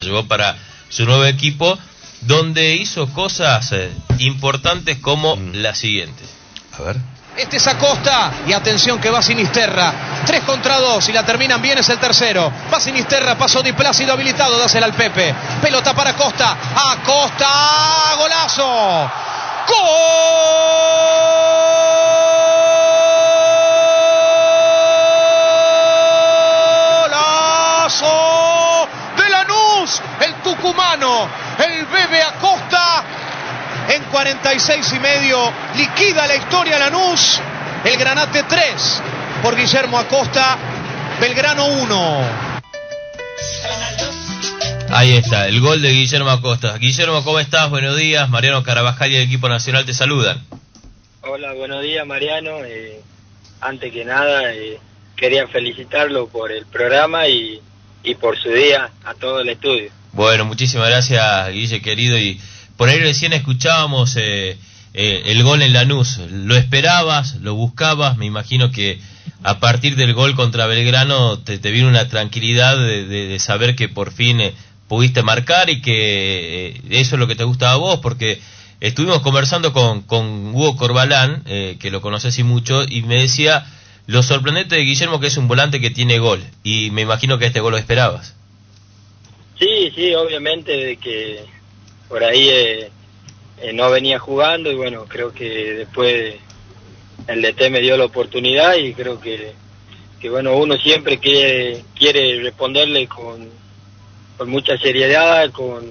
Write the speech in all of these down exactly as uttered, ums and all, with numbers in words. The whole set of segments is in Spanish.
Llegó para su nuevo equipo, donde hizo cosas eh, importantes como mm. la siguiente. A ver. Este es Acosta, y atención que va Sinisterra, tres contra dos, y la terminan bien, es el tercero. Va Sinisterra, pasó Di Plácido habilitado, dásela al Pepe. Pelota para Acosta, Acosta, golazo. ¡Golazo de Lanús! El tucumano, el Bebe Acosta. En cuarenta y seis y medio liquida la historia Lanús. El Granate tres por Guillermo Acosta, Belgrano uno. Ahí está, el gol de Guillermo Acosta. Guillermo, ¿cómo estás? Buenos días. Mariano Carabajal y el equipo nacional te saludan. Hola, buenos días, Mariano. Eh, antes que nada, eh, quería felicitarlo por el programa y, y por su día a todo el estudio. Bueno, muchísimas gracias, Guille, querido. Y por ahí recién escuchábamos eh, eh, el gol en Lanús. ¿Lo esperabas? ¿Lo buscabas? Me imagino que a partir del gol contra Belgrano te, te vino una tranquilidad de, de, de saber que por fin eh, pudiste marcar y que eh, eso es lo que te gustaba a vos, porque estuvimos conversando con, con Hugo Corbalán, eh, que lo conoces y mucho, y me decía lo sorprendente de Guillermo, que es un volante que tiene gol, y me imagino que este gol lo esperabas. Sí, sí, obviamente de que por ahí eh, eh, no venía jugando, y bueno, creo que después el D T me dio la oportunidad, y creo que, que bueno, uno siempre quiere, quiere responderle con, con mucha seriedad, con,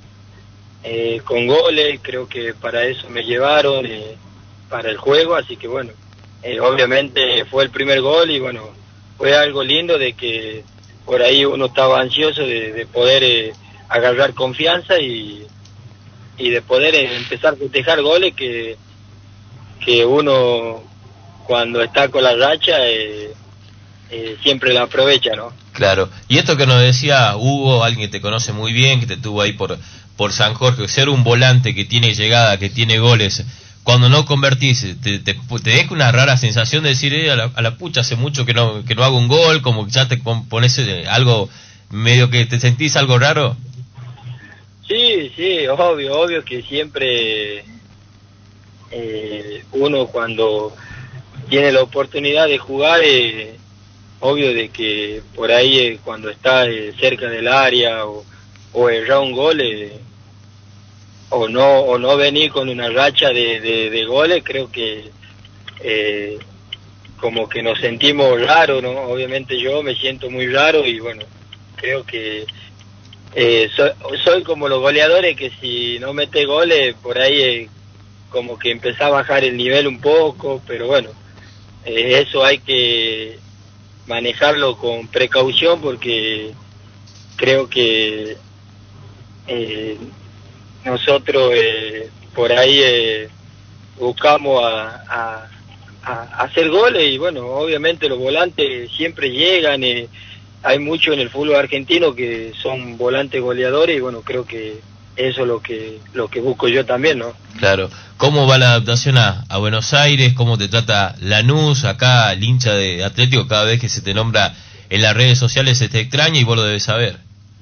eh, con goles. Creo que para eso me llevaron, eh, para el juego, así que bueno, eh, obviamente fue el primer gol, y bueno, fue algo lindo de que por ahí uno estaba ansioso de, de poder eh, agarrar confianza y y de poder empezar a festejar goles que, que uno cuando está con la racha eh, eh, siempre la aprovecha, ¿no? Claro, y esto que nos decía Hugo, alguien que te conoce muy bien, que te tuvo ahí por, por San Jorge, ser un volante que tiene llegada, que tiene goles, cuando no convertís, te, te, te deja una rara sensación de decir, eh, a, la, a la pucha, hace mucho que no, que no hago un gol, como que ya te pones eh, algo, medio que te sentís algo raro. Sí, sí, obvio, obvio que siempre eh, uno cuando tiene la oportunidad de jugar, eh, obvio de que por ahí eh, cuando está eh, cerca del área o, o errar un gol, eh, o no o no venir con una racha de, de, de goles, creo que eh, como que nos sentimos raros, ¿no? Obviamente yo me siento muy raro, y bueno, creo que Eh, soy, soy como los goleadores que si no mete goles, por ahí eh, como que empezá a bajar el nivel un poco, pero bueno, eh, eso hay que manejarlo con precaución, porque creo que eh, nosotros eh, por ahí eh, buscamos a, a, a hacer goles, y bueno, obviamente los volantes siempre llegan, eh, hay mucho en el fútbol argentino que son volantes goleadores, y bueno, creo que eso es lo que lo que busco yo también, ¿no? Claro. ¿Cómo va la adaptación a, a Buenos Aires? ¿Cómo te trata Lanús? Acá el hincha de Atlético, cada vez que se te nombra en las redes sociales se te extraña, y vos lo debes saber.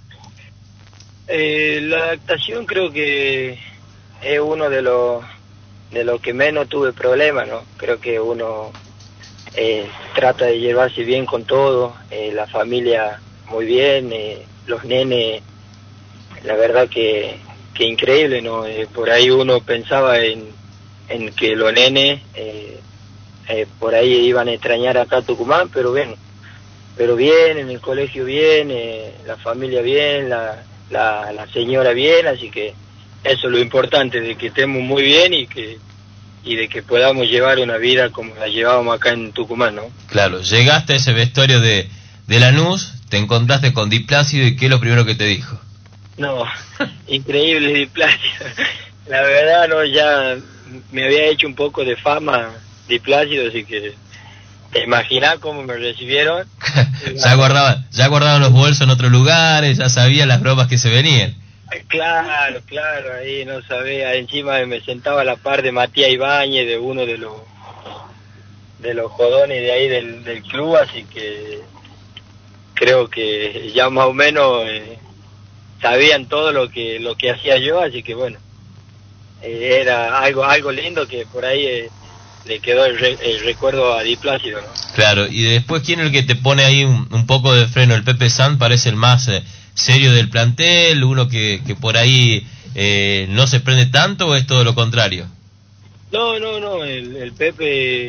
Eh, la adaptación creo que es uno de los de los que menos tuve problemas, ¿no? Creo que uno eh, trata de llevarse bien con todo, eh, la familia muy bien, eh, los nenes, la verdad que, que increíble, ¿no? Eh, por ahí uno pensaba en, en que los nenes eh, eh, por ahí iban a extrañar acá a Tucumán, pero bien, pero bien, en el colegio bien, eh, la familia bien, la, la, la señora bien, así que eso es lo importante, de que estemos muy bien y que y de que podamos llevar una vida como la llevábamos acá en Tucumán, ¿no? Claro, llegaste a ese vestuario de, de Lanús, te encontraste con Di Plácido, y ¿qué es lo primero que te dijo? No, increíble Di Plácido. La verdad, no, ya me había hecho un poco de fama Di Plácido, así que te imaginas cómo me recibieron. ya guardaban, ya guardaban los bolsos en otros lugares, ya sabían las bromas que se venían. Claro, claro, ahí no sabía, encima me sentaba a la par de Matías Ibáñez, de uno de los de los jodones de ahí del, del club, así que creo que ya más o menos eh, sabían todo lo que lo que hacía yo, así que bueno, eh, era algo algo lindo que por ahí eh, le quedó el, re, el recuerdo a Di Plácido, ¿no? Claro, y después, ¿quién es el que te pone ahí un, un poco de freno? El Pepe San parece el más eh, serio del plantel, uno que, que por ahí eh, no se prende tanto, ¿o es todo lo contrario? No, no, no, el, el Pepe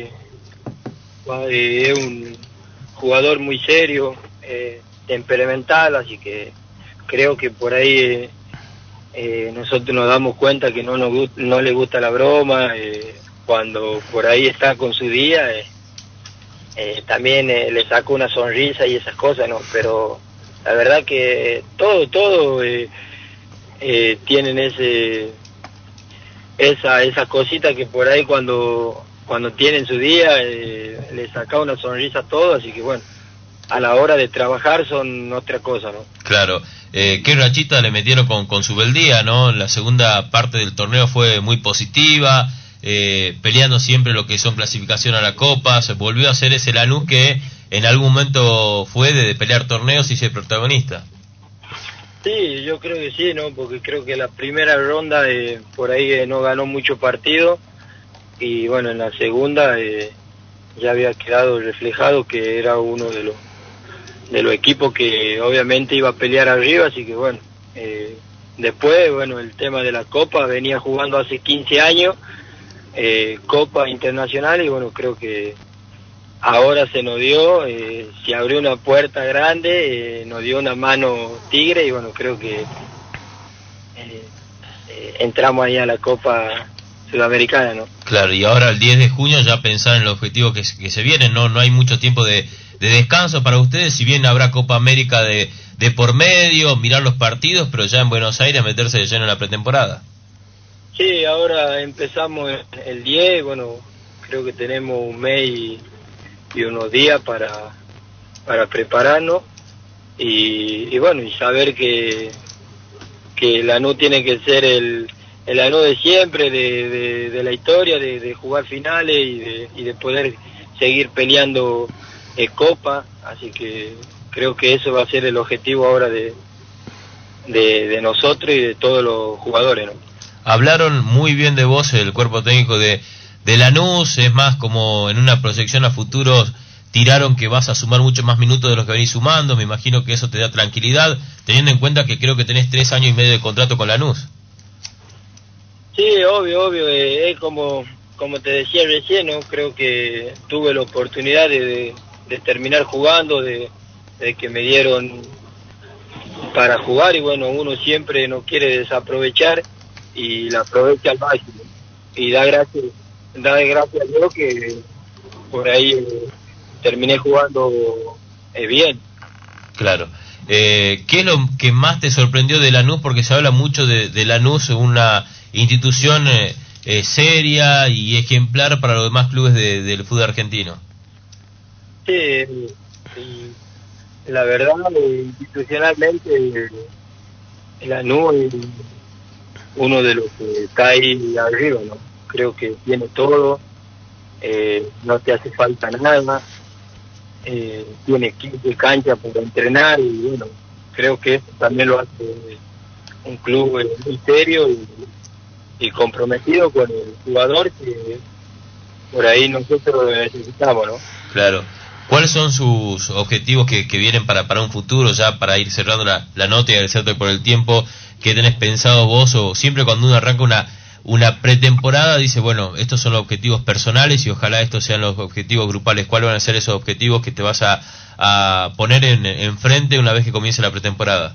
eh, es un jugador muy serio, eh, temperamental, así que creo que por ahí eh, eh, nosotros nos damos cuenta que no nos no le gusta la broma, eh, cuando por ahí está con su día, eh, eh, también eh, le saco una sonrisa y esas cosas, ¿no? Pero la verdad que todo, todo eh, eh, tienen ese esa esa cosita que por ahí cuando cuando tienen su día eh, le saca una sonrisa a todo, así que bueno, a la hora de trabajar son otra cosa, ¿no? Claro, eh, qué rachita le metieron con, con su beldía, ¿no? La segunda parte del torneo fue muy positiva, eh, peleando siempre lo que son clasificación a la Copa, se volvió a hacer ese Lanús que en algún momento fue de, de pelear torneos y ser protagonista. Sí, yo creo que sí, ¿no? Porque creo que la primera ronda eh, por ahí eh, no ganó mucho partido y bueno, en la segunda eh, ya había quedado reflejado que era uno de los de los equipos que obviamente iba a pelear arriba, así que bueno, eh, después, bueno, el tema de la Copa, venía jugando hace quince años, eh, Copa Internacional, y bueno, creo que ahora se nos dio, eh, se abrió una puerta grande, eh, nos dio una mano Tigre, y bueno, creo que eh, eh, entramos ahí a la Copa Sudamericana, ¿no? Claro, y ahora el diez de junio ya pensar en los objetivos que, que se vienen, no no hay mucho tiempo de, de descanso para ustedes, si bien habrá Copa América de, de por medio, mirar los partidos, pero ya en Buenos Aires meterse de lleno en la pretemporada. Sí, ahora empezamos el diez, bueno, creo que tenemos un mes y, y unos días para, para prepararnos y, y bueno, y saber que, que Lanús tiene que ser el, el Lanús de siempre, de, de, de la historia, de, de jugar finales y de, y de poder seguir peleando eh, Copa, así que creo que eso va a ser el objetivo ahora de, de, de nosotros y de todos los jugadores, ¿no? Hablaron muy bien de vos el cuerpo técnico de, de Lanús, es más, como en una proyección a futuros tiraron que vas a sumar muchos más minutos de los que venís sumando, me imagino que eso te da tranquilidad, teniendo en cuenta que creo que tenés tres años y medio de contrato con Lanús. Sí, obvio, obvio, eh, es como, como te decía recién, ¿no? Creo que tuve la oportunidad de, de, de terminar jugando, de, de que me dieron para jugar y bueno, uno siempre no quiere desaprovechar y la aprovecha al máximo y da gracias da gracias a Dios que por ahí eh, terminé jugando eh, bien. Claro. Eh, ¿Qué es lo que más te sorprendió de Lanús? Porque se habla mucho de, de Lanús, una institución eh, eh, seria y ejemplar para los demás clubes de, del fútbol argentino. Sí, y la verdad, eh, institucionalmente eh, Lanús es uno de los que está ahí arriba, ¿no? Creo que tiene todo, eh, no te hace falta nada, eh, tiene quince canchas para entrenar y bueno, creo que eso también lo hace un club eh, muy serio y, y comprometido con el jugador que por ahí nosotros necesitamos, ¿no? Claro. ¿Cuáles son sus objetivos que, que vienen para, para un futuro, ya para ir cerrando la, la nota y agradecerte por el tiempo que tenés pensado vos? O siempre cuando uno arranca una, una pretemporada dice, bueno, estos son los objetivos personales y ojalá estos sean los objetivos grupales. ¿Cuáles van a ser esos objetivos que te vas a, a poner en, en frente una vez que comience la pretemporada?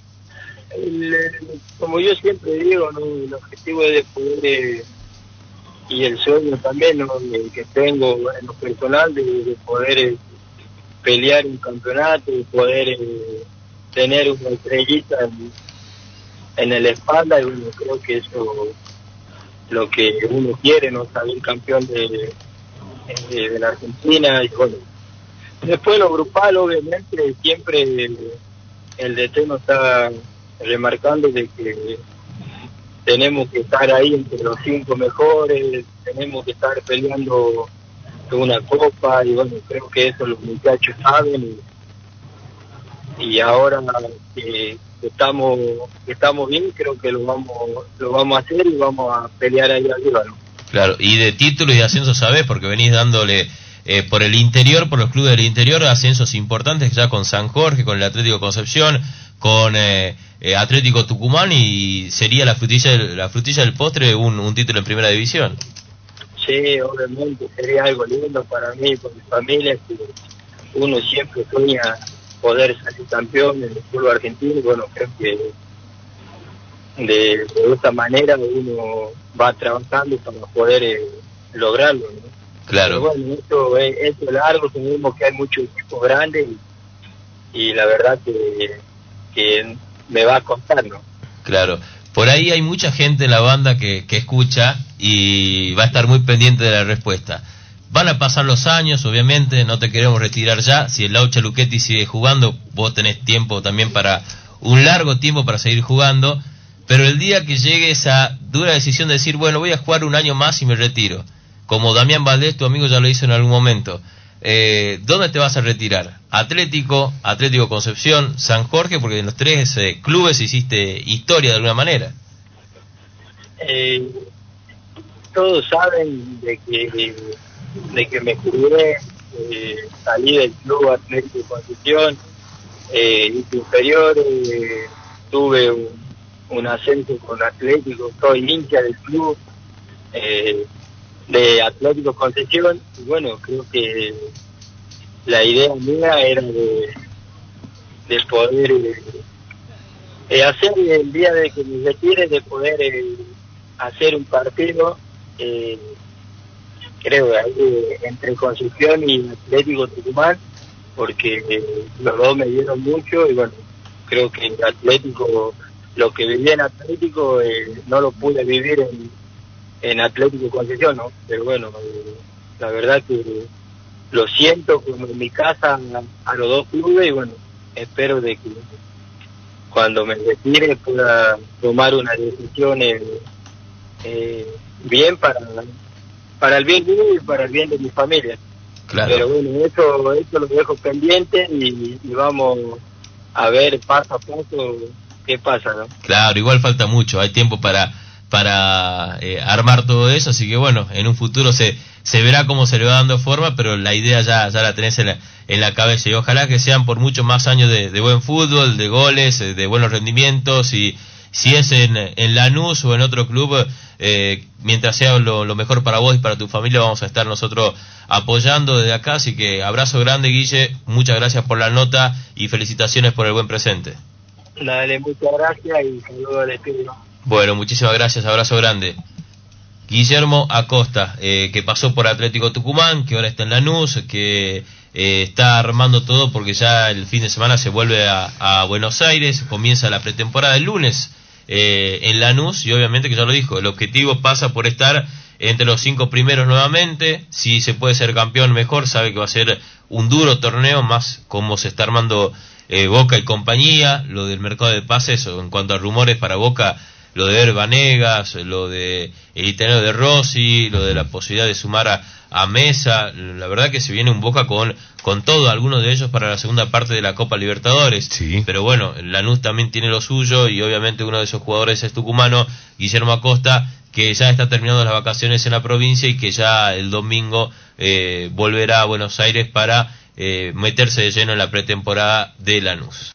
El, como yo siempre digo, ¿no? El objetivo es de poder, eh, y el sueño también, ¿no? El que tengo en lo personal, de, de poder eh, pelear un campeonato, de poder eh, tener una estrellita en, en el espalda, y bueno, creo que eso es lo que uno quiere, ¿no? Salir campeón de, de, de la Argentina, y bueno, después lo grupal, obviamente, siempre el D T nos está remarcando de que tenemos que estar ahí entre los cinco mejores, tenemos que estar peleando una copa y bueno, creo que eso los muchachos saben y, y ahora que, que estamos que estamos bien, creo que lo vamos lo vamos a hacer y vamos a pelear ahí arriba, ¿no? Claro, y de títulos y ascenso sabés, porque venís dándole eh, por el interior, por los clubes del interior, ascensos importantes ya con San Jorge, con el Atlético Concepción, con eh, eh, Atlético Tucumán, y sería la frutilla del, la frutilla del postre un, un título en primera división. Sí, obviamente sería algo lindo para mí, para mi familia, que uno siempre sueña poder salir campeón en el fútbol argentino, y bueno, creo que de, de esta manera uno va trabajando para poder eh, lograrlo, ¿no? Claro. Pero bueno, esto es, esto es largo, tenemos que hay muchos equipos grandes y, y la verdad que, que me va a costar, ¿no? Claro. Por ahí hay mucha gente en la banda que, que escucha y va a estar muy pendiente de la respuesta. Van a pasar los años, obviamente, no te queremos retirar ya. Si el Laucha Luchetti sigue jugando, vos tenés tiempo también para un largo tiempo para seguir jugando. Pero el día que llegue esa dura decisión de decir, bueno, voy a jugar un año más y me retiro, como Damián Valdés, tu amigo, ya lo hizo en algún momento, eh, ¿dónde te vas a retirar? Atlético, Atlético Concepción, San Jorge, porque en los tres eh, clubes hiciste historia de alguna manera. Eh, todos saben de que de que me jugué, eh, salí del club Atlético Concepción, eh, hice inferiores, eh, tuve un, un ascenso con Atlético, soy hincha del club eh, de Atlético Concepción, y bueno, creo que la idea mía era de, de poder eh, eh, hacer el día de que me retire, de poder eh, hacer un partido, eh, creo, ahí, eh, entre Concepción y Atlético Tucumán, porque eh, los dos me dieron mucho y bueno, creo que el Atlético, lo que viví en Atlético, eh, no lo pude vivir en, en Atlético Concepción, ¿no? Pero bueno, eh, la verdad que lo siento como en mi casa a, a los dos clubes y bueno, espero de que cuando me retire pueda tomar una decisión eh, eh, bien para para el bien mío y para el bien de mi familia. Claro. Pero bueno, eso, eso lo dejo pendiente y, y vamos a ver paso a paso qué pasa, ¿no? Claro, igual falta mucho, hay tiempo para para eh, armar todo eso, así que bueno, en un futuro se se verá cómo se le va dando forma, pero la idea ya ya la tenés en la, en la cabeza, y ojalá que sean por muchos más años de, de buen fútbol, de goles, de buenos rendimientos, y si es en, en Lanús o en otro club, eh, mientras sea lo, lo mejor para vos y para tu familia, vamos a estar nosotros apoyando desde acá, así que abrazo grande, Guille, muchas gracias por la nota y felicitaciones por el buen presente. Dale, muchas gracias y saludos al estudio. Bueno, muchísimas gracias, abrazo grande. Guillermo Acosta, eh, que pasó por Atlético Tucumán, que ahora está en Lanús, que eh, está armando todo porque ya el fin de semana se vuelve a, a Buenos Aires, comienza la pretemporada el lunes eh, en Lanús, y obviamente que ya lo dijo, el objetivo pasa por estar entre los cinco primeros nuevamente. Si se puede ser campeón mejor, sabe que va a ser un duro torneo, más como se está armando eh, Boca y compañía, lo del mercado de pases, en cuanto a rumores para Boca, lo de ver Vanegas, lo de el italiano de Rossi, lo de la posibilidad de sumar a, a Mesa, la verdad que se viene un Boca con, con todo, algunos de ellos para la segunda parte de la Copa Libertadores, sí. Pero bueno, Lanús también tiene lo suyo, y obviamente uno de esos jugadores es tucumano, Guillermo Acosta, que ya está terminando las vacaciones en la provincia y que ya el domingo eh, volverá a Buenos Aires para eh, meterse de lleno en la pretemporada de Lanús.